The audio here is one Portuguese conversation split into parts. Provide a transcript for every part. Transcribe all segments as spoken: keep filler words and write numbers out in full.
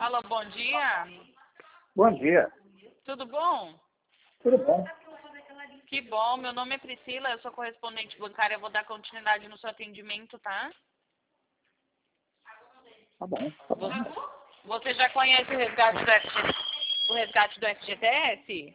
Alô, bom dia. Bom dia. Tudo bom? Tudo bom? Que bom. Meu nome é Priscila, eu sou correspondente bancária. Eu vou dar continuidade no seu atendimento, tá? Tá bom, tá bom. Você já conhece o resgate do F G T S? O resgate do F G T S?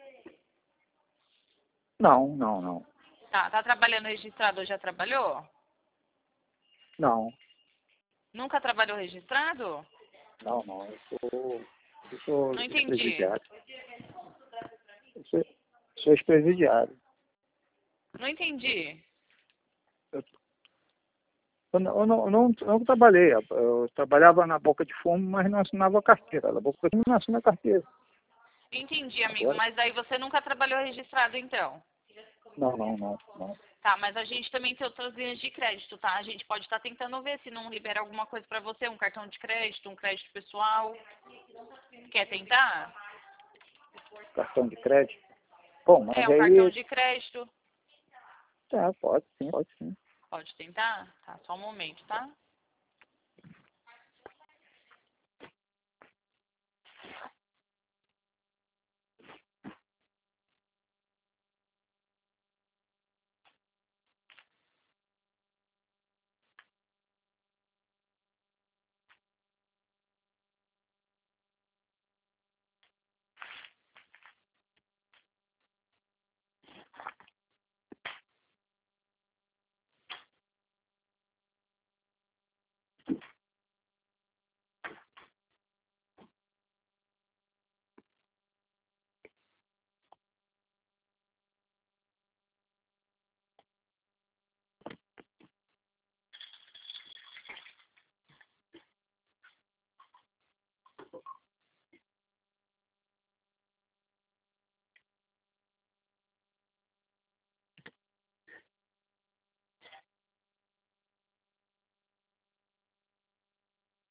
Não, não, não. Tá, tá trabalhando registrado ou já trabalhou? Não, Nunca trabalhou registrado? não, não. Eu sou, eu sou Não entendi. ex-presidiário. Eu sou, sou ex-presidiário. Não entendi. Eu, eu, não, eu, não, eu não, eu não trabalhei. Eu trabalhava na Boca de Fumo, mas não assinava carteira. Na Boca de Fumo não assina carteira. Entendi, amigo. Agora? Mas aí você nunca trabalhou registrado, então? Não, não, não, não. Tá, mas a gente também tem outras linhas de crédito, tá? A gente pode estar tentando ver se não libera alguma coisa pra você, um cartão de crédito, um crédito pessoal. Quer tentar? Cartão de crédito. Bom, mas É, um cartão aí... de crédito. Tá, pode sim, pode sim. Pode tentar? Tá, só um momento, tá?